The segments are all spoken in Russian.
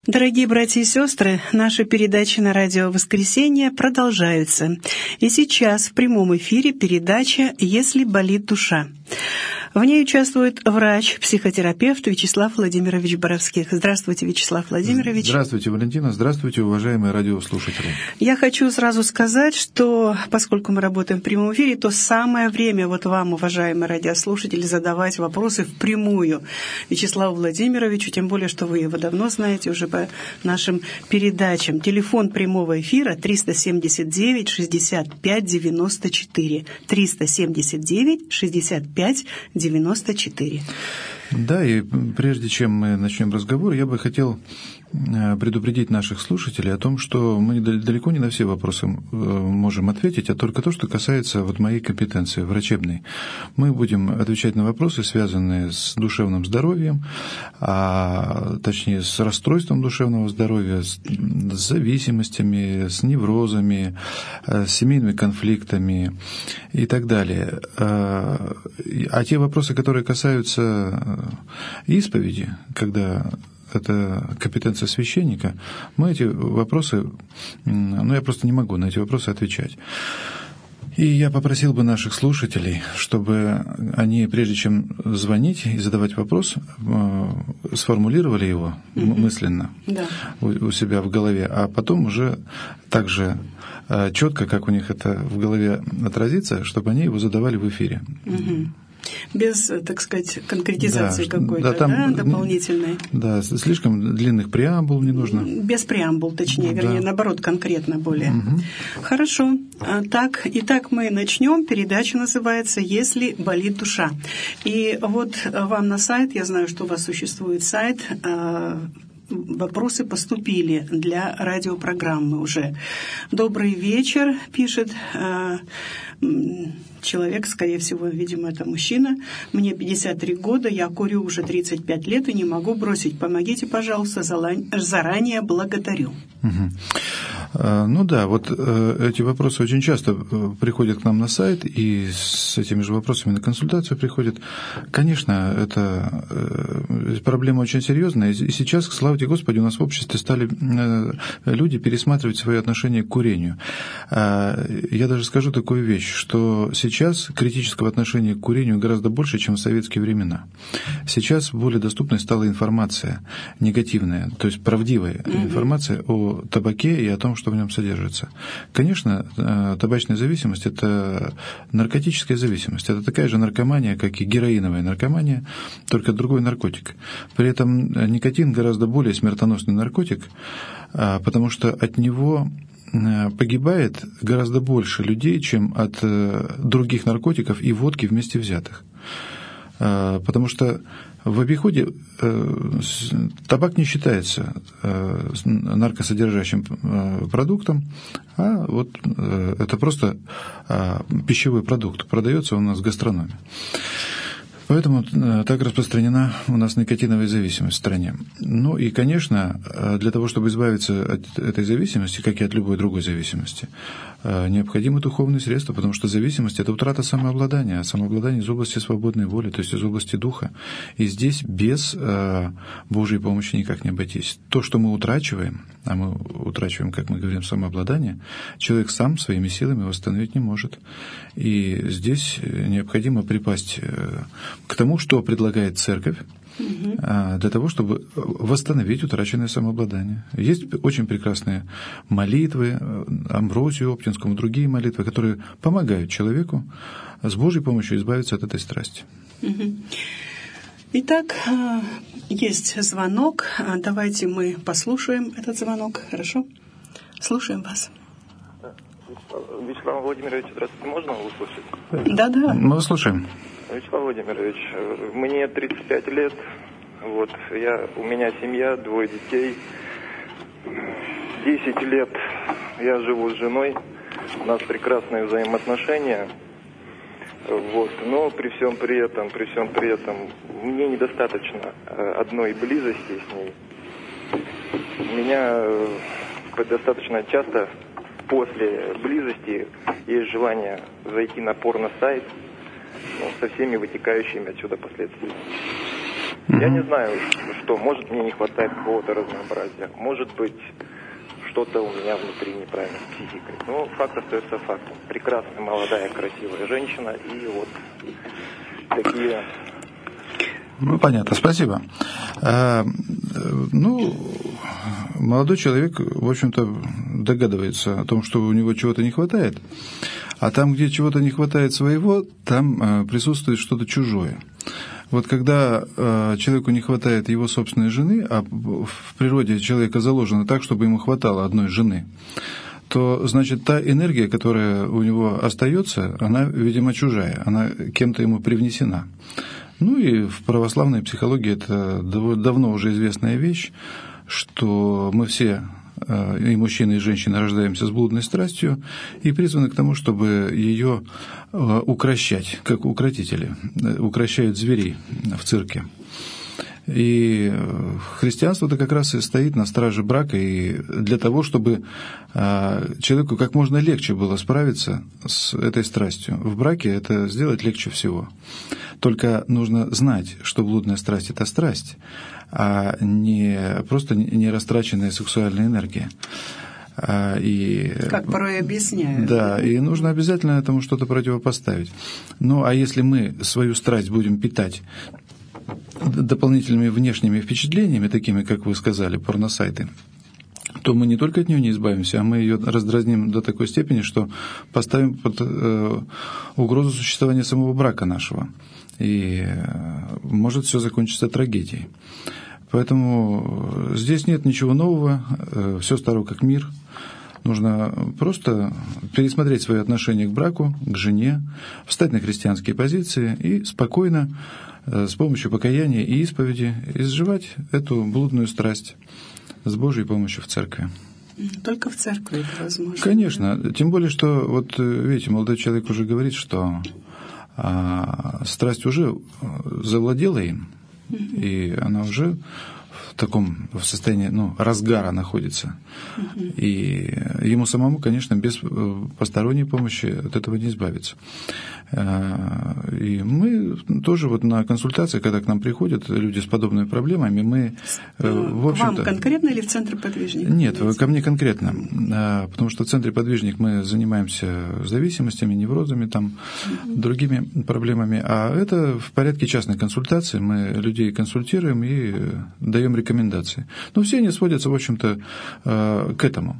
Дорогие братья и сестры, наши передачи на радио «Воскресенье» продолжаются. И сейчас в прямом эфире передача «Если болит душа». В ней участвует врач-психотерапевт Вячеслав Владимирович Боровских. Здравствуйте, Вячеслав Владимирович. Здравствуйте, Валентина. Здравствуйте, уважаемые радиослушатели. Я хочу сразу сказать, что поскольку мы работаем в прямом эфире, то самое время вот вам, уважаемые радиослушатели, задавать вопросы впрямую Вячеславу Владимировичу, тем более, что вы его давно знаете уже по нашим передачам. Телефон прямого эфира 379-65-94. 379-65-94. Да, и прежде чем мы начнем разговор, я бы хотел предупредить наших слушателей о том, что мы далеко не на все вопросы можем ответить, а только то, что касается вот моей компетенции врачебной. Мы будем отвечать на вопросы, связанные с душевным здоровьем, точнее с расстройством душевного здоровья, с зависимостями, с неврозами, с семейными конфликтами и так далее. А те вопросы, которые касаются исповеди, когда это компетенция священника, мы эти вопросы, я просто не могу на эти вопросы отвечать. И я попросил бы наших слушателей, чтобы они, прежде чем звонить и задавать вопрос, сформулировали его мысленно у себя в голове, а потом уже так же четко, как у них это в голове отразится, чтобы они его задавали в эфире. Без, так сказать, конкретизации какой-то, дополнительной. Да, слишком длинных преамбул не нужно. Без преамбул, точнее, вернее, наоборот, конкретно более. Хорошо. Итак, мы начнем. Передача называется «Если болит душа». И вот вам на сайт, я знаю, что у вас существует сайт, вопросы поступили для радиопрограммы уже. «Добрый вечер», пишет человек, скорее всего, видимо, это мужчина. «Мне 53 года, я курю уже 35 лет и не могу бросить. Помогите, пожалуйста, заранее благодарю». Ну да, вот эти вопросы очень часто приходят к нам на сайт, и с этими же вопросами на консультацию приходят. Конечно, это проблема очень серьезная, и сейчас, слава тебе Господи, у нас в обществе стали люди пересматривать свои отношения к курению. Я даже скажу такую вещь, что сейчас критического отношения к курению гораздо больше, чем в советские времена. Сейчас более доступной стала информация негативная, то есть правдивая информация о табаке и о том, что в нем содержится. Конечно, табачная зависимость – это наркотическая зависимость. Это такая же наркомания, как и героиновая наркомания, только другой наркотик. При этом никотин гораздо более смертоносный наркотик, потому что от него погибает гораздо больше людей, чем от других наркотиков и водки вместе взятых. Потому что в обиходе табак не считается наркосодержащим продуктом, а вот это просто пищевой продукт. Продается он у нас в гастрономе. Поэтому так распространена у нас никотиновая зависимость в стране. Ну и, конечно, для того, чтобы избавиться от этой зависимости, как и от любой другой зависимости, необходимы духовные средства, потому что зависимость – это утрата самообладания, а самообладание из области свободной воли, то есть из области духа. И здесь без Божьей помощи никак не обойтись. То, что мы утрачиваем, а мы утрачиваем, как мы говорим, самообладание, человек сам своими силами восстановить не может. И здесь необходимо припасть к тому, что предлагает Церковь, для того, чтобы восстановить утраченное самообладание. Есть очень прекрасные молитвы, Амвросию Оптинскому, другие молитвы, которые помогают человеку с Божьей помощью избавиться от этой страсти. Итак, есть звонок. Давайте мы послушаем этот звонок. Хорошо? Слушаем вас. Вячеслав Владимирович, здравствуйте, можно услышать? Да. Мы вас слушаем. Вячеслав Владимирович, мне 35 лет, у меня семья, 2 детей, 10 лет я живу с женой, у нас прекрасные взаимоотношения, но при всем при этом мне недостаточно одной близости с ней. У меня достаточно часто после близости есть желание зайти на порно-сайт, со всеми вытекающими отсюда последствиями. Я не знаю, что, может, мне не хватает какого-то разнообразия, может быть, что-то у меня внутри неправильно с психикой. Но факт остается фактом. Прекрасная, молодая, красивая женщина и вот такие... Ну, понятно, спасибо. Молодой человек, в общем-то, догадывается о том, что у него чего-то не хватает, а там, где чего-то не хватает своего, там присутствует что-то чужое. Вот когда человеку не хватает его собственной жены, а в природе человека заложено так, чтобы ему хватало одной жены, то, значит, та энергия, которая у него остается, она, видимо, чужая, она кем-то ему привнесена. Ну и в православной психологии это давно уже известная вещь, что мы все, и мужчины, и женщины, рождаемся с блудной страстью и призваны к тому, чтобы ее укрощать, как укротители укрощают зверей в цирке. И христианство-то как раз и стоит на страже брака, и для того, чтобы человеку как можно легче было справиться с этой страстью. В браке это сделать легче всего. Только нужно знать, что блудная страсть – это страсть, а не просто не растраченная сексуальная энергия. Как порой объясняют. Да, и нужно обязательно этому что-то противопоставить. Ну, а если мы свою страсть будем питать дополнительными внешними впечатлениями, такими, как вы сказали, порносайты, то мы не только от нее не избавимся, а мы ее раздразним до такой степени, что поставим под угрозу существования самого брака нашего. И может все закончиться трагедией. Поэтому здесь нет ничего нового, все старо как мир. Нужно просто пересмотреть свои отношения к браку, к жене, встать на христианские позиции и спокойно с помощью покаяния и исповеди изживать эту блудную страсть с Божьей помощью в церкви. Только в церкви это возможно. Конечно. Тем более, что, вот видите, молодой человек уже говорит, что страсть уже завладела им, и она уже в состоянии разгара находится. И ему самому, конечно, без посторонней помощи от этого не избавиться. И мы тоже вот на консультации, когда к нам приходят люди с подобными проблемами, мы, в общем-то... К вам конкретно или в Центр подвижник? Нет, ко мне конкретно, потому что в Центре подвижник мы занимаемся зависимостями, неврозами, другими проблемами, а это в порядке частной консультации, мы людей консультируем и даем рекомендации. Но все они сводятся, в общем-то, к этому.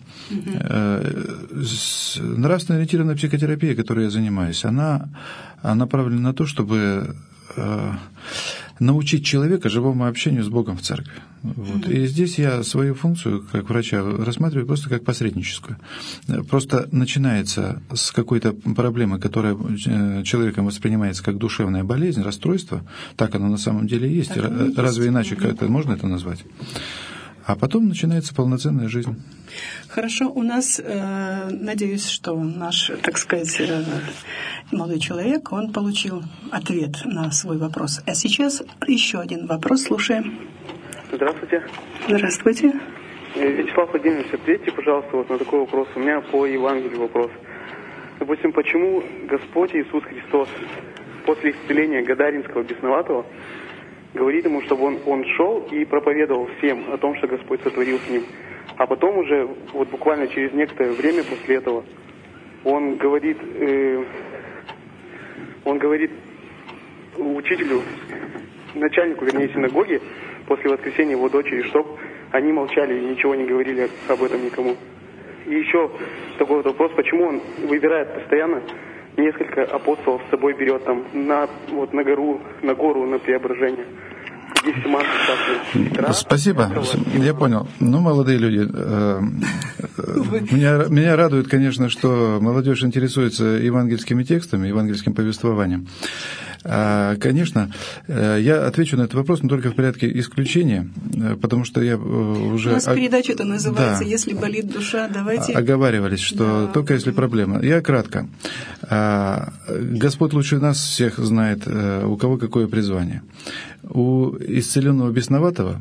Нравственно ориентированная психотерапия, которой я занимаюсь, она направлена на то, чтобы научить человека живому общению с Богом в церкви. Вот. И здесь я свою функцию, как врача, рассматриваю просто как посредническую. Просто начинается с какой-то проблемы, которая человеком воспринимается как душевная болезнь, расстройство, так оно на самом деле есть. Разве иначе как-то можно это назвать? А потом начинается полноценная жизнь. Хорошо, у нас, надеюсь, что наш, так сказать, молодой человек, он получил ответ на свой вопрос. А сейчас еще один вопрос, слушаем. Здравствуйте. Здравствуйте. Вячеслав Владимирович, ответьте, пожалуйста, вот на такой вопрос. У меня по Евангелию вопрос. Допустим, почему Господь Иисус Христос после исцеления Гадаринского бесноватого говорит ему, чтобы он шел и проповедовал всем о том, что Господь сотворил с ним. А потом уже, вот буквально через некоторое время после этого, он говорит учителю, начальнику, вернее, синагоги, после воскресения его дочери, чтобы они молчали и ничего не говорили об этом никому. И еще такой вот вопрос, почему он выбирает постоянно несколько апостолов с собой берет на гору на преображение. Спасибо, я понял. Молодые люди, меня радует, конечно, что молодежь интересуется евангельскими текстами, евангельским повествованием. Конечно, я отвечу на этот вопрос, но только в порядке исключения, потому что я уже... У нас передача-то называется «Если болит душа», давайте... Оговаривались, что только если проблема. Я кратко. Господь лучше нас всех знает, у кого какое призвание. У исцеленного бесноватого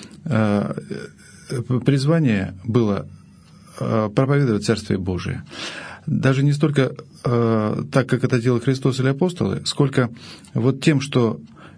призвание было проповедовать Царствие Божие. Даже не столько так, как это делал Христос или апостолы, сколько вот тем, что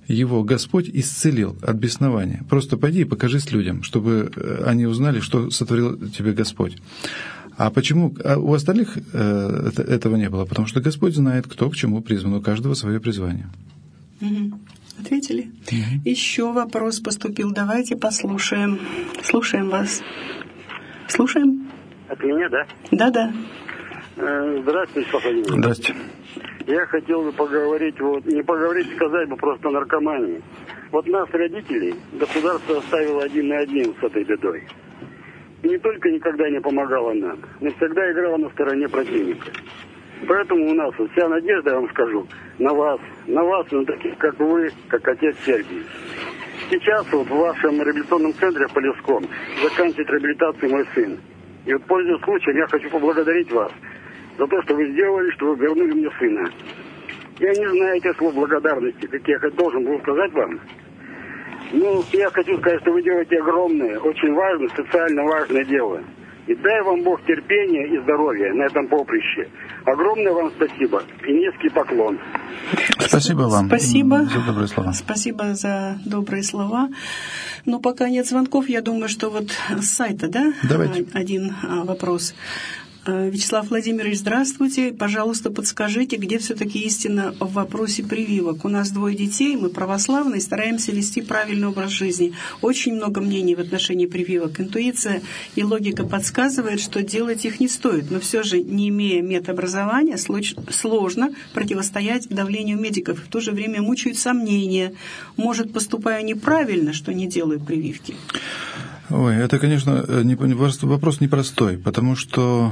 его Господь исцелил от беснования. Просто пойди и покажись людям, чтобы они узнали, что сотворил тебе Господь. А почему у остальных этого не было? Потому что Господь знает, кто к чему призван, у каждого свое призвание. Ответили? Еще вопрос поступил. Давайте послушаем. Слушаем вас. Слушаем? От меня, да? Да-да. Здравствуйте, Папа Владимир. Здравствуйте. Я хотел бы поговорить, не поговорить, сказать бы просто о наркомании. Вот нас, родителей, государство оставило один на один с этой бедой. И не только никогда не помогало нам, но всегда играло на стороне противника. Поэтому у нас вся надежда, я вам скажу, на вас, на таких, как вы, как отец Сергий. Сейчас в вашем реабилитационном центре Полесском заканчивает реабилитацию мой сын. И пользуясь случаем, я хочу поблагодарить вас за то, что вы сделали, что вы вернули мне сына. Я не знаю этих слов благодарности, какие я должен был сказать вам. Я хочу сказать, что вы делаете огромное, очень важное, социально важное дело. И дай вам Бог терпения и здоровья на этом поприще. Огромное вам спасибо и низкий поклон. Спасибо вам. Спасибо за добрые слова. Спасибо за добрые слова. Но пока нет звонков, я думаю, что вот с сайта, да? Давайте. Один вопрос. Вячеслав Владимирович, здравствуйте. Пожалуйста, подскажите, где все-таки истина в вопросе прививок? У нас 2 детей, мы православные, стараемся вести правильный образ жизни. Очень много мнений в отношении прививок. Интуиция и логика подсказывает, что делать их не стоит. Но все же, не имея медобразования, сложно противостоять давлению медиков. В то же время мучают сомнения. Может, поступаю неправильно, что не делаю прививки? Ой, это, конечно, вопрос непростой, потому что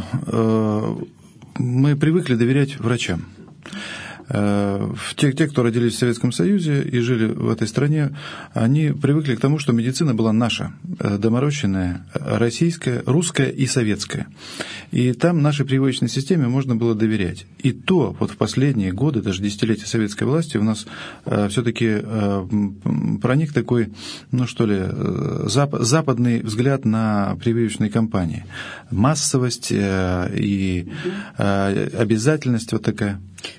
мы привыкли доверять врачам. Те, кто родились в Советском Союзе и жили в этой стране, они привыкли к тому, что медицина была наша, доморощенная, российская, русская и советская. И там нашей прививочной системе можно было доверять. И то вот в последние годы, даже десятилетия советской власти, у нас все-таки проник такой, западный взгляд на прививочные кампании. Массовость и обязательность вот такая.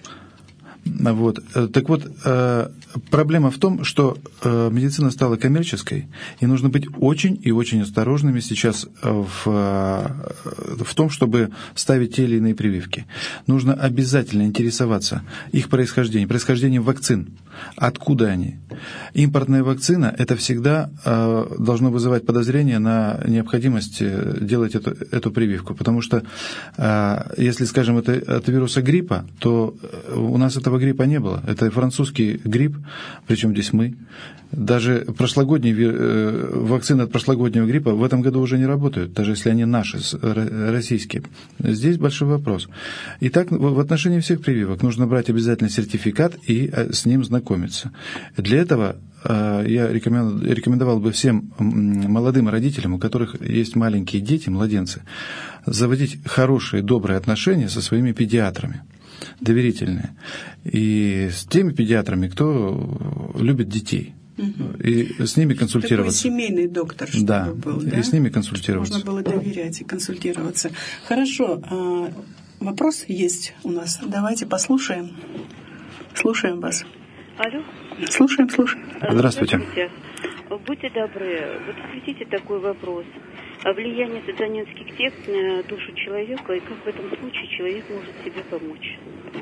Так вот, проблема в том, что медицина стала коммерческой, и нужно быть очень и очень осторожными сейчас в том, чтобы ставить те или иные прививки. Нужно обязательно интересоваться их происхождением вакцин. Откуда они? Импортная вакцина – это всегда должно вызывать подозрение на необходимость делать эту прививку, потому что, если, скажем, это от вируса гриппа, то у нас этого гриппа не было. Это французский грипп, причем здесь мы. Даже вакцины от прошлогоднего гриппа в этом году уже не работают, даже если они наши, российские. Здесь большой вопрос. Итак, в отношении всех прививок нужно брать обязательно сертификат и с ним знакомиться. Для этого я рекомендовал бы всем молодым родителям, у которых есть маленькие дети, младенцы, заводить хорошие, добрые отношения со своими педиатрами, доверительные. И с теми педиатрами, кто любит детей. И с ними консультироваться. Такой семейный доктор, чтобы был, да? И с ними консультироваться. Можно было доверять и консультироваться. Хорошо. Вопрос есть у нас. Давайте послушаем. Слушаем вас. Алло. Слушаем. Здравствуйте. Будьте добры, осветите такой вопрос. О влиянии сатанинских сект на душу человека и как в этом случае человек может себе помочь.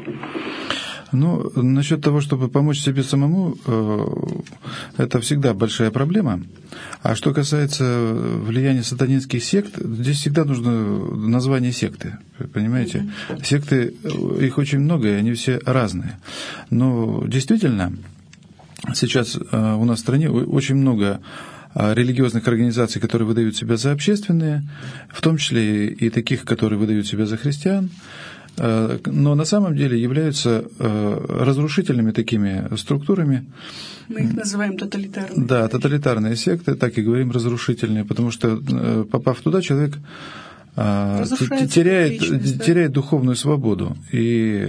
Насчет того, чтобы помочь себе самому, это всегда большая проблема. А что касается влияния сатанинских сект, здесь всегда нужно название секты. Понимаете? Секты, их очень много, и они все разные. Но действительно, сейчас у нас в стране очень много религиозных организаций, которые выдают себя за общественные, в том числе и таких, которые выдают себя за христиан, но на самом деле являются разрушительными такими структурами. Мы их называем тоталитарными. Да, тоталитарные секты, так и говорим, разрушительные, потому что, попав туда, человек теряет духовную свободу. И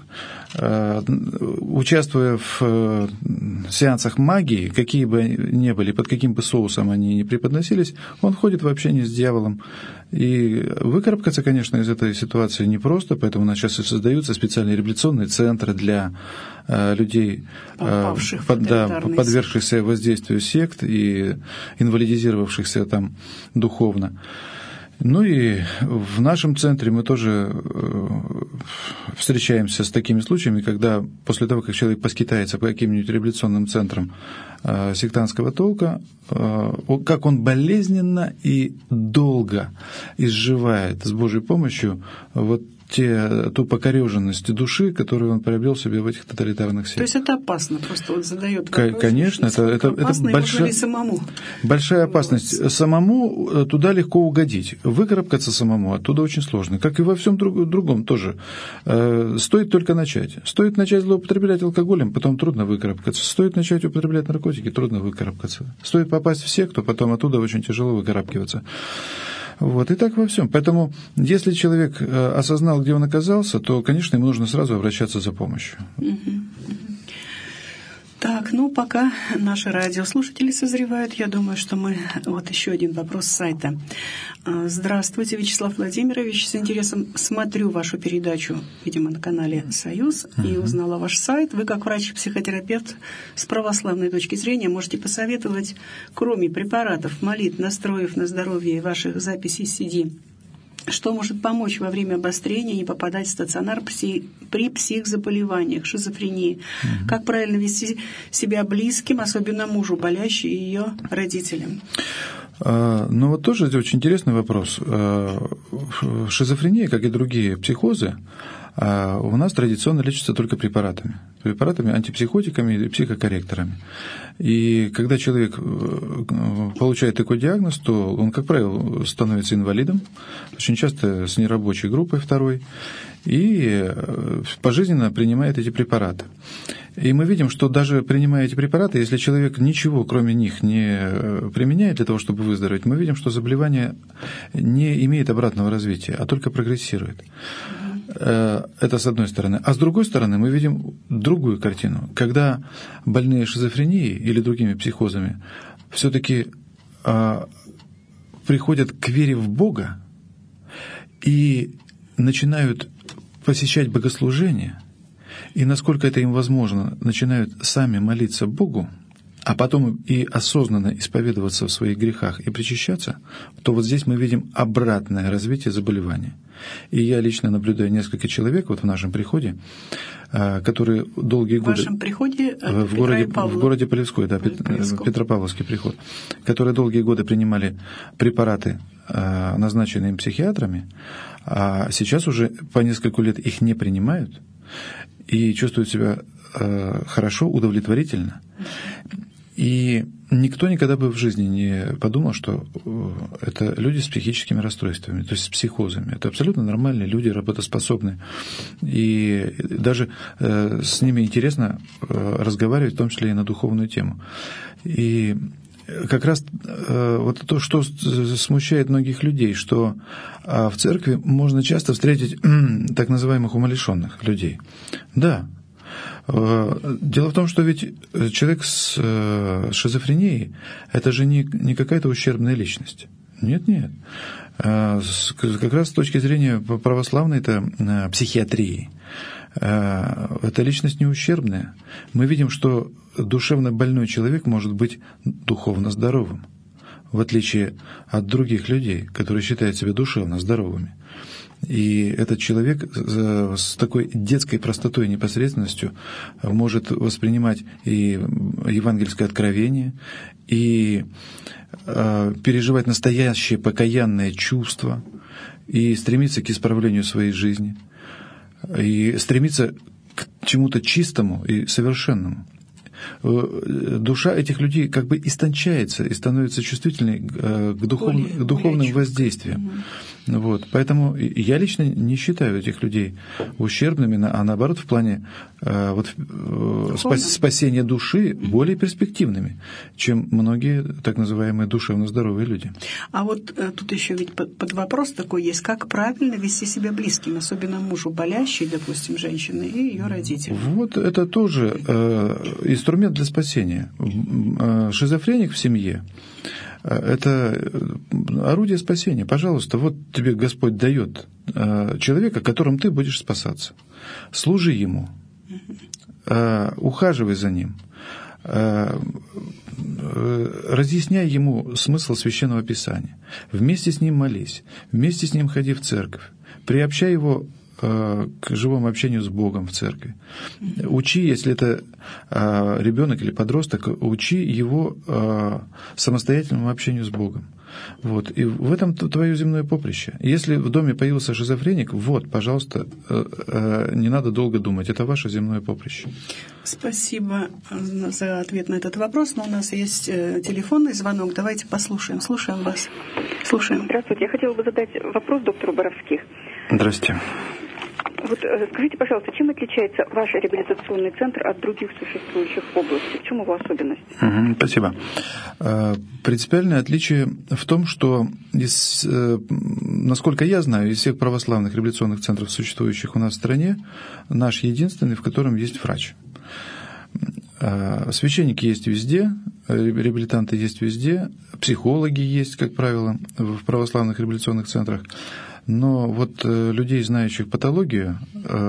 участвуя в сеансах магии, какие бы ни были, под каким бы соусом они ни преподносились, он входит в общение с дьяволом. И выкарабкаться, конечно, из этой ситуации непросто, поэтому у нас сейчас и создаются специальные реабилитационные центры для людей, подвергшихся воздействию сект и инвалидизировавшихся там духовно. Ну и в нашем центре мы тоже встречаемся с такими случаями, когда после того, как человек поскитается по каким-нибудь реабилитационным центрам сектантского толка, как он болезненно и долго изживает с Божьей помощью вот ту покореженность души, которую он приобрел себе в этих тоталитарных сектах. То есть это опасно, просто вот задает вопрос. Конечно, это большая опасность. Самому туда легко угодить. Выкарабкаться самому оттуда очень сложно. Как и во всем другом тоже. Стоит только начать. Стоит начать злоупотреблять алкоголем, потом трудно выкарабкаться. Стоит начать употреблять наркотики, трудно выкарабкаться. Стоит попасть в секту, потом оттуда очень тяжело выкарабкиваться. Вот, и так во всем. Поэтому, если человек осознал, где он оказался, то, конечно, ему нужно сразу обращаться за помощью. Так, пока наши радиослушатели созревают, я думаю, что мы... Вот еще один вопрос с сайта. Здравствуйте, Вячеслав Владимирович. С интересом смотрю вашу передачу, видимо, на канале «Союз», и узнала ваш сайт. Вы, как врач-психотерапевт с православной точки зрения, можете посоветовать, кроме препаратов, молитв, настроев на здоровье и ваших записей CD, что может помочь во время обострения не попадать в стационар при психзаболеваниях, шизофрении? Как правильно вести себя близким, особенно мужу, болящей, и ее родителям? Вот тоже очень интересный вопрос. Шизофрения, как и другие психозы, у нас традиционно лечится только препаратами, антипсихотиками и психокорректорами. И когда человек получает такой диагноз, то он, как правило, становится инвалидом, очень часто с нерабочей группой второй, и пожизненно принимает эти препараты. И мы видим, что даже принимая эти препараты, если человек ничего кроме них не применяет для того, чтобы выздороветь, мы видим, что заболевание не имеет обратного развития, а только прогрессирует. Это с одной стороны. А с другой стороны мы видим другую картину. Когда больные шизофренией или другими психозами все-таки приходят к вере в Бога и начинают посещать богослужения, и, насколько это им возможно, начинают сами молиться Богу, а потом и осознанно исповедоваться в своих грехах и причащаться, то вот здесь мы видим обратное развитие заболевания. И я лично наблюдаю несколько человек вот в нашем приходе, которые долгие годы... В вашем приходе в городе Полевской, да, Петропавловский приход, которые долгие годы принимали препараты, назначенные им психиатрами, а сейчас уже по несколько лет их не принимают и чувствуют себя хорошо, удовлетворительно. И никто никогда бы в жизни не подумал, что это люди с психическими расстройствами, то есть с психозами. Это абсолютно нормальные люди, работоспособные. И даже с ними интересно разговаривать, в том числе и на духовную тему. И как раз вот то, что смущает многих людей, что в церкви можно часто встретить так называемых умалишенных людей. Да. Дело в том, что ведь человек с шизофренией – это же не какая-то ущербная личность. Нет. Как раз с точки зрения православной-то психиатрии, эта личность не ущербная. Мы видим, что душевно больной человек может быть духовно здоровым, в отличие от других людей, которые считают себя душевно здоровыми. И этот человек с такой детской простотой и непосредственностью может воспринимать и евангельское откровение, и переживать настоящее покаянное чувство, и стремиться к исправлению своей жизни, и стремиться к чему-то чистому и совершенному. Душа этих людей как бы истончается и становится чувствительной к духовным воздействиям. Вот. Поэтому я лично не считаю этих людей ущербными, а наоборот, в плане спасения души более перспективными, чем многие так называемые душевно здоровые люди. А вот тут еще ведь под вопрос такой есть, как правильно вести себя близким, особенно мужу болящей, допустим, женщины и ее родителям. Вот это тоже инструмент для спасения. Шизофреник в семье – это орудие спасения. Пожалуйста, вот тебе Господь дает человека, которым ты будешь спасаться. Служи ему, ухаживай за ним, разъясняй ему смысл Священного Писания, вместе с ним молись, вместе с ним ходи в церковь, приобщай его к живому общению с Богом в церкви. Учи, если это ребенок или подросток, учи его самостоятельному общению с Богом. Вот. И в этом твое земное поприще. Если в доме появился шизофреник, вот, пожалуйста, не надо долго думать, это ваше земное поприще. Спасибо за ответ на этот вопрос, но у нас есть телефонный звонок, давайте послушаем. Слушаем вас. Слушаем. Здравствуйте, я хотела бы задать вопрос доктору Боровских. Здравствуйте. Вот скажите, пожалуйста, чем отличается ваш реабилитационный центр от других существующих в области? В чем его особенность? Спасибо. Принципиальное отличие в том, что, насколько я знаю, из всех православных реабилитационных центров, существующих у нас в стране, наш единственный, в котором есть врач. Священники есть везде, реабилитанты есть везде, психологи есть, как правило, в православных реабилитационных центрах. Но вот людей, знающих патологию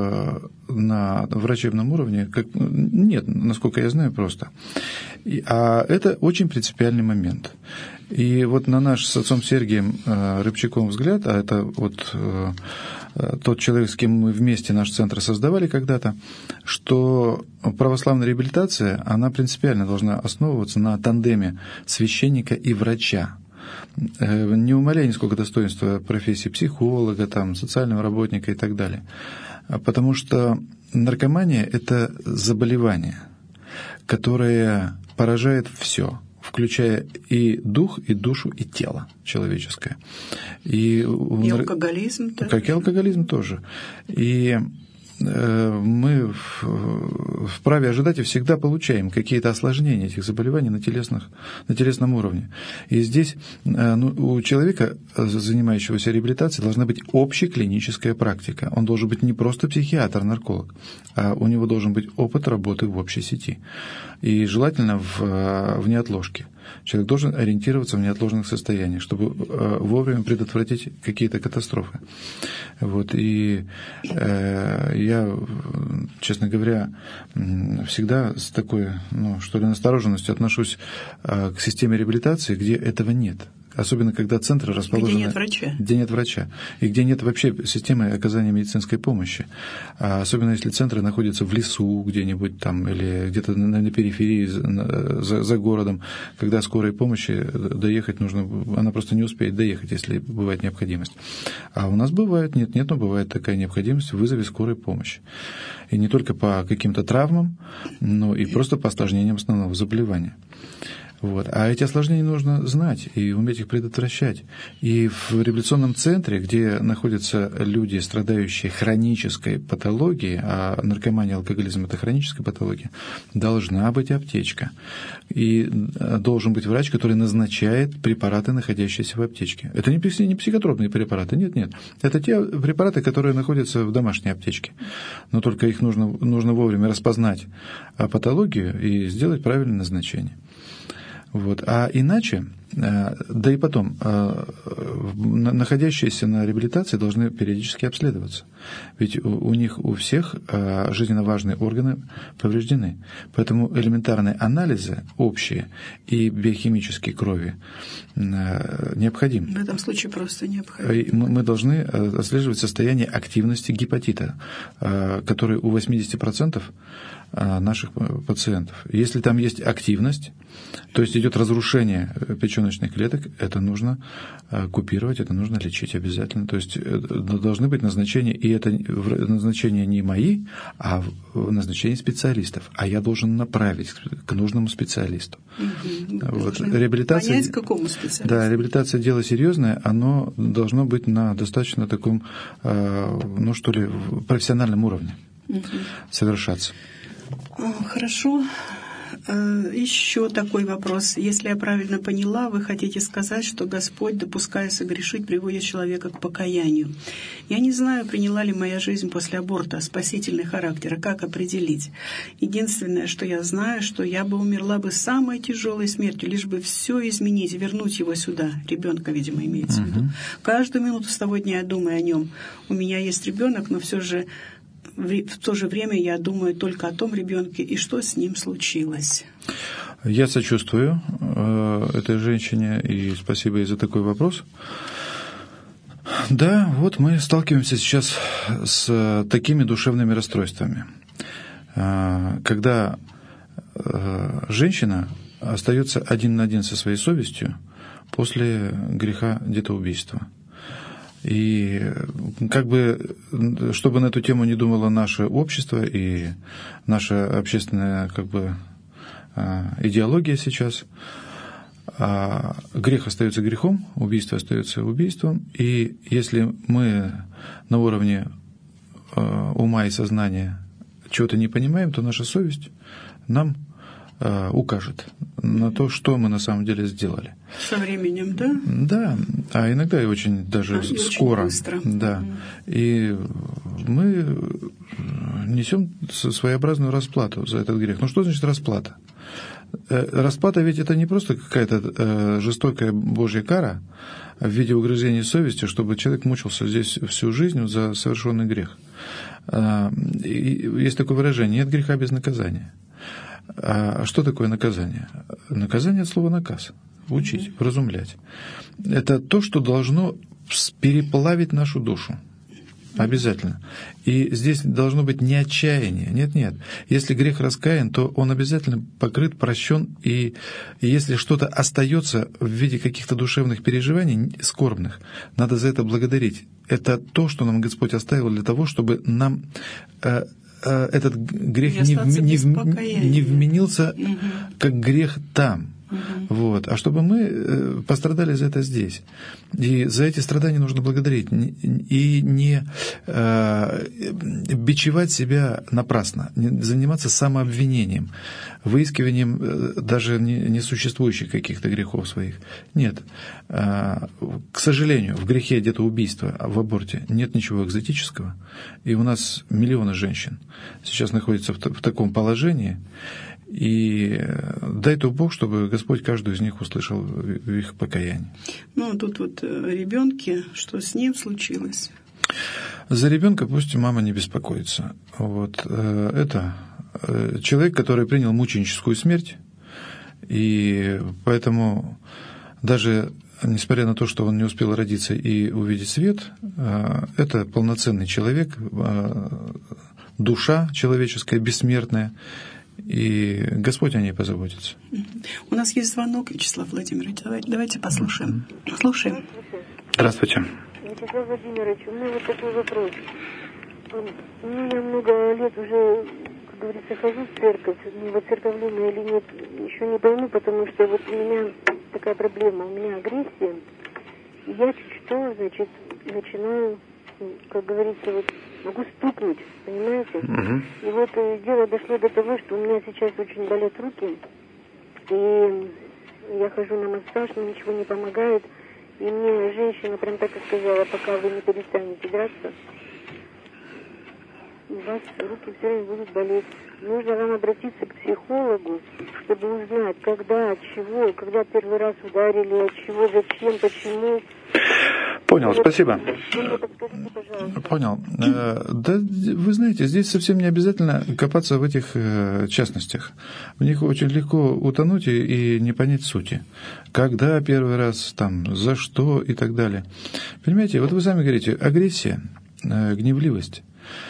на врачебном уровне, нет, насколько я знаю, просто. А это очень принципиальный момент. И вот на наш с отцом Сергием Рыбчаком взгляд, а это вот тот человек, с кем мы вместе наш центр создавали когда-то, что православная реабилитация, она принципиально должна основываться на тандеме священника и врача. Не умаляя нисколько достоинства профессии психолога, там, социального работника и так далее. Потому что наркомания – это заболевание, которое поражает все, включая и дух, и душу, и тело человеческое. И алкоголизм тоже. Как и алкоголизм тоже. И мы вправе ожидать и всегда получаем какие-то осложнения этих заболеваний на телесном уровне. И здесь у человека, занимающегося реабилитацией, должна быть общеклиническая практика. Он должен быть не просто психиатр, нарколог, а у него должен быть опыт работы в общей сети. И желательно в неотложке. Человек должен ориентироваться в неотложных состояниях, чтобы вовремя предотвратить какие-то катастрофы. Вот. И я, честно говоря, всегда с такой, настороженностью отношусь к системе реабилитации, где этого нет. Особенно, когда центры расположены... Где нет врача. И где нет вообще системы оказания медицинской помощи. Особенно, если центры находятся в лесу где-нибудь там, или где-то на периферии, за городом, когда скорой помощи доехать нужно... Она просто не успеет доехать, если бывает необходимость. А у нас бывает, но бывает такая необходимость в вызове скорой помощи. И не только по каким-то травмам, но и просто по осложнениям основного заболевания. Вот. А эти осложнения нужно знать и уметь их предотвращать. И в реабилитационном центре, где находятся люди, страдающие хронической патологией, а наркомания и алкоголизм – это хроническая патология, должна быть аптечка. И должен быть врач, который назначает препараты, находящиеся в аптечке. Это не психотропные препараты, нет. Это те препараты, которые находятся в домашней аптечке. Но только их нужно вовремя распознать патологию и сделать правильное назначение. Вот. А иначе, да и потом, находящиеся на реабилитации должны периодически обследоваться. Ведь у них у всех жизненно важные органы повреждены. Поэтому элементарные анализы общие и биохимические крови необходимы. В этом случае просто необходимо. Мы должны отслеживать состояние активности гепатита, который у 80% наших пациентов. Если там есть активность, то есть идет разрушение печёночных клеток, это нужно купировать, это нужно лечить обязательно. То есть должны быть назначения, и это назначения не мои, а назначения специалистов. А я должен направить к нужному специалисту. Вот. Реабилитация, понять, к какому специалисту. Да, реабилитация дело серьезное, оно должно быть на достаточно таком, профессиональном уровне совершаться. Хорошо. Еще такой вопрос. Если я правильно поняла, вы хотите сказать, что Господь, допуская согрешить, приводит человека к покаянию. Я не знаю, приняла ли моя жизнь после аборта спасительный характер, а как определить. Единственное, что я знаю, что я бы умерла бы самой тяжелой смертью, лишь бы все изменить, вернуть его сюда. Ребенка, видимо, имеется в виду. Каждую минуту с того дня я думаю о нем. У меня есть ребенок, но все же в то же время я думаю только о том ребенке и что с ним случилось. Я сочувствую этой женщине, и спасибо ей за такой вопрос. Да, вот мы сталкиваемся сейчас с такими душевными расстройствами, когда женщина остается один на один со своей совестью после греха детоубийства. И как бы, чтобы на эту тему не думало наше общество и наша общественная идеология сейчас, грех остается грехом, убийство остается убийством. И если мы на уровне ума и сознания чего-то не понимаем, то наша совесть нам укажет на то, что мы на самом деле сделали. Со временем, да? Да, а иногда и очень даже скоро. Очень быстро. Да. И мы несем своеобразную расплату за этот грех. Ну что значит расплата? Расплата ведь это не просто какая-то жестокая Божья кара в виде угрызений совести, чтобы человек мучился здесь всю жизнь за совершенный грех. И есть такое выражение: нет греха без наказания. А что такое наказание? Наказание от слова наказ. Учить, вразумлять. Это то, что должно переплавить нашу душу. Обязательно. И здесь должно быть не отчаяние. Нет. Если грех раскаян, то он обязательно покрыт, прощен. И если что-то остается в виде каких-то душевных переживаний, скорбных, надо за это благодарить. Это то, что нам Господь оставил для того, чтобы нам этот грех не вменился как грех там. Вот. А чтобы мы пострадали за это здесь. И за эти страдания нужно благодарить. И не бичевать себя напрасно, не заниматься самообвинением, выискиванием даже несуществующих каких-то грехов своих. Нет. К сожалению, в грехе детоубийства, в аборте нет ничего экзотического. И у нас миллионы женщин сейчас находятся в таком положении. И дай-то Бог, чтобы Господь каждую из них услышал в их покаянии. Ну, тут вот ребенки, что с ним случилось? За ребенка пусть мама не беспокоится. Вот. Это человек, который принял мученическую смерть, и поэтому даже несмотря на то, что он не успел родиться и увидеть свет, это полноценный человек, душа человеческая, бессмертная, и Господь о ней позаботится. У нас есть звонок, Вячеслав Владимирович. Давайте послушаем. Слушаем. Здравствуйте. Вячеслав Владимирович, у меня вот такой вопрос. Я много лет уже, как говорится, хожу в церковь, не воцерковленная или нет, еще не пойму, потому что вот у меня такая проблема, у меня агрессия, и я чуть что, начинаю, как говорится, вот могу стукнуть, понимаете? И вот дело дошло до того, что у меня сейчас очень болят руки, и я хожу на массаж, но ничего не помогает, и мне женщина прям так и сказала: пока вы не перестанете драться, у вас руки все время будут болеть. Нужно вам обратиться к психологу, чтобы узнать, когда, от чего, когда первый раз ударили, от чего, зачем, почему. Понял, спасибо. Подскажите, пожалуйста. Понял. Да, вы знаете, здесь совсем не обязательно копаться в этих частностях. В них очень легко утонуть и не понять сути. Когда первый раз, за что и так далее. Понимаете, вот вы сами говорите, агрессия, гневливость.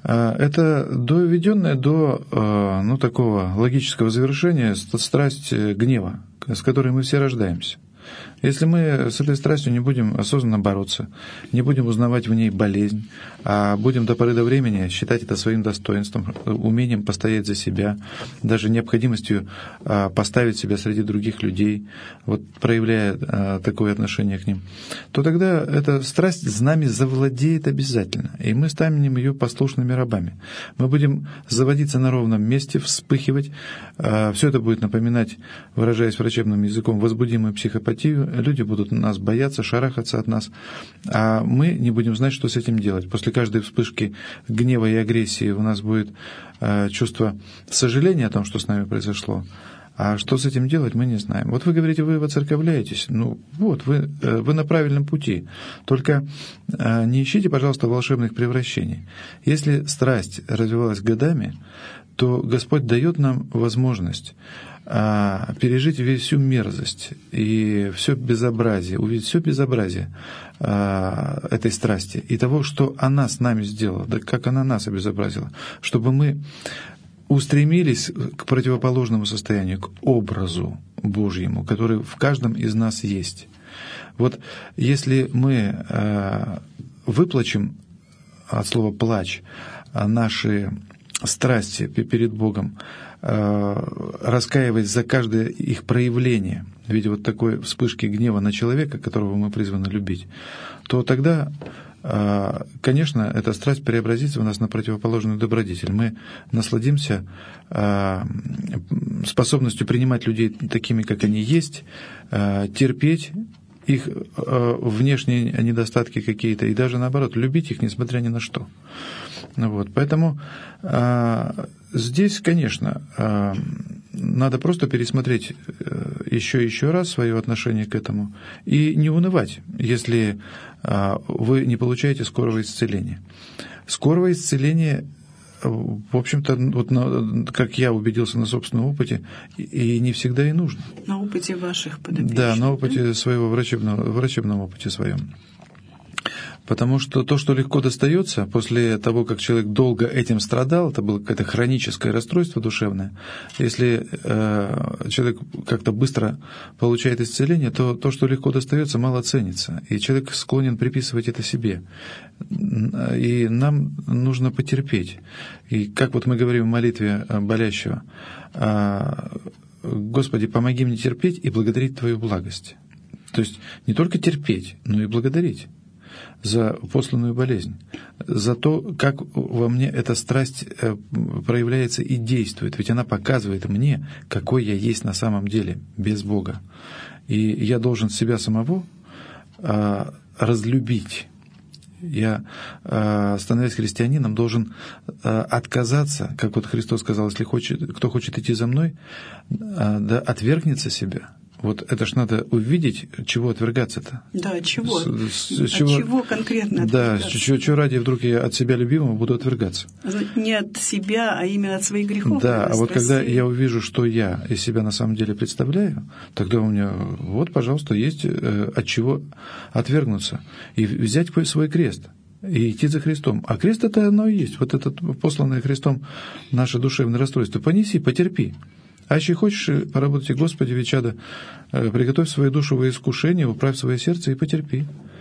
Это доведенная до такого логического завершения страсть гнева, с которой мы все рождаемся. Если мы с этой страстью не будем осознанно бороться, не будем узнавать в ней болезнь, а будем до поры до времени считать это своим достоинством, умением постоять за себя, даже необходимостью поставить себя среди других людей, вот проявляя такое отношение к ним, то тогда эта страсть с нами завладеет обязательно, и мы станем ее послушными рабами. Мы будем заводиться на ровном месте, вспыхивать. Все это будет напоминать, выражаясь врачебным языком, возбудимую психопатию. Люди будут нас бояться, шарахаться от нас, а мы не будем знать, что с этим делать. После каждой вспышки гнева и агрессии у нас будет чувство сожаления о том, что с нами произошло. А что с этим делать, мы не знаем. Вот вы говорите, вы воцерковляетесь. Вы на правильном пути. Только не ищите, пожалуйста, волшебных превращений. Если страсть развивалась годами, то Господь дает нам возможность пережить всю мерзость и все безобразие, увидеть все безобразие этой страсти и того, что она с нами сделала, да как она нас обезобразила, чтобы мы устремились к противоположному состоянию, к образу Божьему, который в каждом из нас есть. Вот если мы выплачем от слова «плач» наши страсти перед Богом, раскаиваясь за каждое их проявление в виде вот такой вспышки гнева на человека, которого мы призваны любить, то тогда, конечно, эта страсть преобразится у нас на противоположную добродетель. Мы насладимся способностью принимать людей такими, как они есть, терпеть их внешние недостатки какие-то, и даже наоборот, любить их, несмотря ни на что. Поэтому здесь, конечно, надо просто пересмотреть еще раз свое отношение к этому и не унывать, если вы не получаете скорого исцеления. Скорого исцеления, в общем-то, как я убедился на собственном опыте, и не всегда и нужно. На опыте ваших подопечных. Да, на опыте своего врачебном опыте своем. Потому что то, что легко достается, после того, как человек долго этим страдал, это было какое-то хроническое расстройство душевное, если человек как-то быстро получает исцеление, то то, что легко достается, мало ценится, и человек склонен приписывать это себе. И нам нужно потерпеть. И как вот мы говорим в молитве болящего: «Господи, помоги мне терпеть и благодарить Твою благость». То есть не только терпеть, но и благодарить за посланную болезнь, за то, как во мне эта страсть проявляется и действует. Ведь она показывает мне, какой я есть на самом деле, без Бога. И я должен себя самого разлюбить. Я, становясь христианином, должен отказаться, как вот Христос сказал, если кто хочет идти за мной, да отвергнется себя. Вот это ж надо увидеть, чего отвергаться-то. Да, чего? От чего конкретно отвергаться? Да, чего ради вдруг я от себя любимого буду отвергаться? Не от себя, а именно от своих грехов. Да, а вот когда я увижу, что я из себя на самом деле представляю, тогда у меня, вот, пожалуйста, есть от чего отвергнуться. И взять свой крест. И идти за Христом. А крест это оно и есть. Вот это посланное Христом наше душевное расстройство. Понеси, потерпи. А если хочешь поработать, Господи, ведь чадо, приготовь свою душу во искушение, управь свое сердце и потерпи.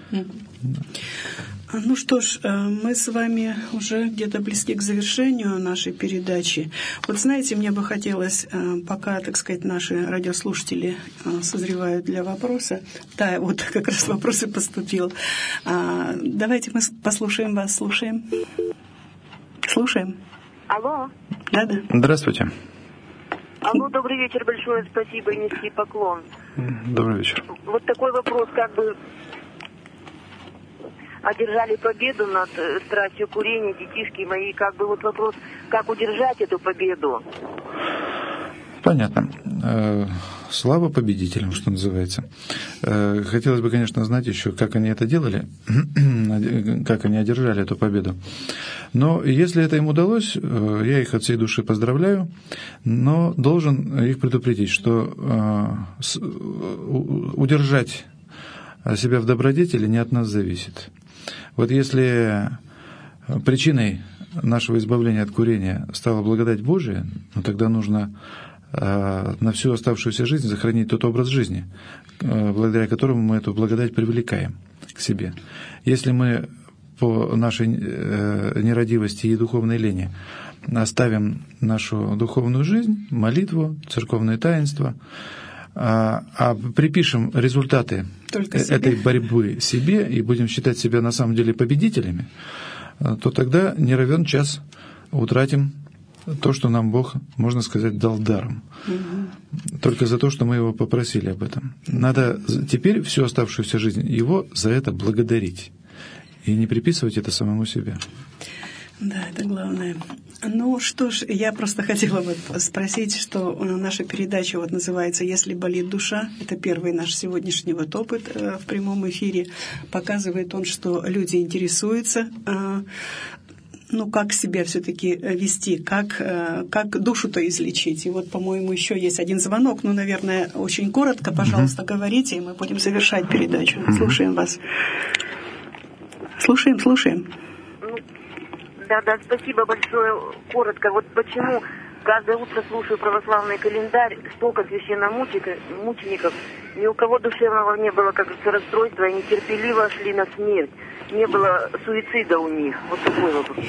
Ну что ж, мы с вами уже где-то близки к завершению нашей передачи. Вот знаете, мне бы хотелось, пока, так сказать, наши радиослушатели созревают для вопроса, да, вот как раз вопрос и поступил. Давайте мы послушаем вас, слушаем. Алло. Да. Здравствуйте. Алло, добрый вечер, большое спасибо и низкий поклон. Добрый вечер. Вот такой вопрос, как бы одержали победу над страстью курения, детишки мои, как бы вот вопрос, как удержать эту победу? Понятно. Слава победителям, что называется. Хотелось бы, конечно, знать еще, как они это делали, как они одержали эту победу. Но если это им удалось, я их от всей души поздравляю, но должен их предупредить, что удержать себя в добродетели не от нас зависит. Вот если причиной нашего избавления от курения стала благодать Божия, ну, тогда нужно на всю оставшуюся жизнь сохранить тот образ жизни, благодаря которому мы эту благодать привлекаем к себе. Если мы по нашей нерадивости и духовной лени оставим нашу духовную жизнь, молитву, церковные таинства, а припишем результаты этой борьбы себе и будем считать себя на самом деле победителями, то тогда не равен час утратим то, что нам Бог, можно сказать, дал даром. Только за то, что мы Его попросили об этом. Надо теперь всю оставшуюся жизнь Его за это благодарить. И не приписывать это самому себе. Да, это главное. Ну что ж, я просто хотела бы спросить, что наша передача вот называется «Если болит душа». Это первый наш сегодняшний вот опыт в прямом эфире. Показывает он, что люди интересуются, как себя все-таки вести, как душу-то излечить. И вот, по-моему, еще есть один звонок. Наверное, очень коротко, пожалуйста, говорите, и мы будем завершать передачу. Слушаем вас. Слушаем. Да, спасибо большое. Коротко. Вот почему каждое утро слушаю православный календарь, столько священномучеников, ни у кого душевного не было, как говорится, расстройства, они терпеливо шли на смерть. Не было суицида у них. Вот такой вопрос.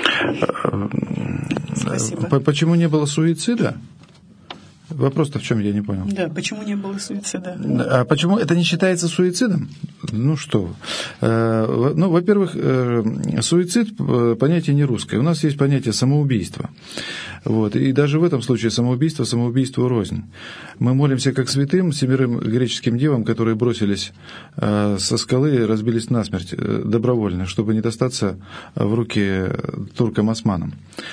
Спасибо. Почему не было суицида? Вопрос-то в чем, я не понял. Да, почему не было суицида? А почему это не считается суицидом? Ну что вы. Во-первых, суицид – понятие не русское. У нас есть понятие самоубийства. Вот. И даже в этом случае самоубийству рознь. Мы молимся как святым 7 греческим девам, которые бросились со скалы и разбились насмерть добровольно, чтобы не достаться в руки туркам-османам.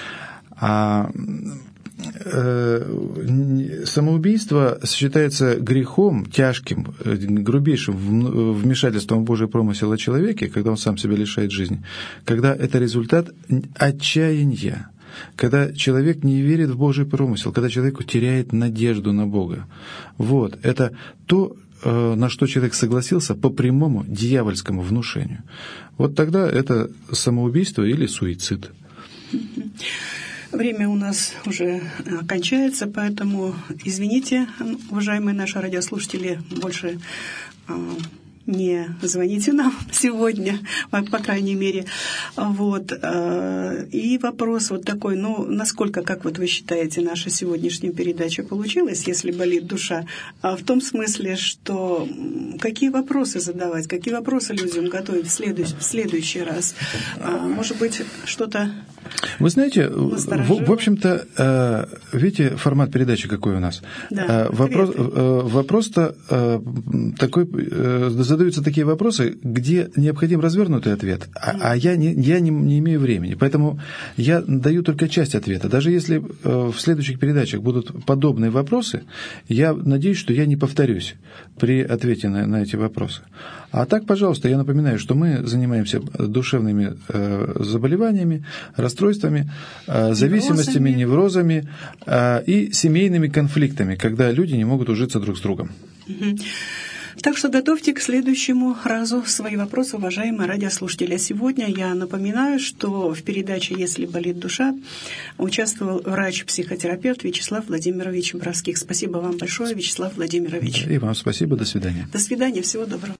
Самоубийство считается грехом тяжким, грубейшим вмешательством в Божий промысел о человеке, когда он сам себя лишает жизни, когда это результат отчаяния, когда человек не верит в Божий промысел, когда человек теряет надежду на Бога. Вот, это то, на что человек согласился по прямому дьявольскому внушению. Вот тогда это самоубийство или суицид. Время у нас уже кончается, поэтому извините, уважаемые наши радиослушатели, больше не звоните нам сегодня, по крайней мере. Вот. И вопрос вот такой, насколько, как вот вы считаете, наша сегодняшняя передача получилась, если болит душа? В том смысле, что какие вопросы задавать, какие вопросы людям готовить в следующий раз? Может быть, что-то... Вы знаете, в общем-то, видите, формат передачи какой у нас? Да, вопрос-то такой, задаются такие вопросы, где необходим развернутый ответ, а я не имею времени. Поэтому я даю только часть ответа. Даже если в следующих передачах будут подобные вопросы, я надеюсь, что я не повторюсь при ответе на эти вопросы. А так, пожалуйста, я напоминаю, что мы занимаемся душевными заболеваниями, расстройствами, зависимостями, неврозами и семейными конфликтами, когда люди не могут ужиться друг с другом. Так что готовьте к следующему разу свои вопросы, уважаемые радиослушатели. А сегодня я напоминаю, что в передаче «Если болит душа» участвовал врач-психотерапевт Вячеслав Владимирович Боровских. Спасибо вам большое, Вячеслав Владимирович. И вам спасибо. До свидания. До свидания. Всего доброго.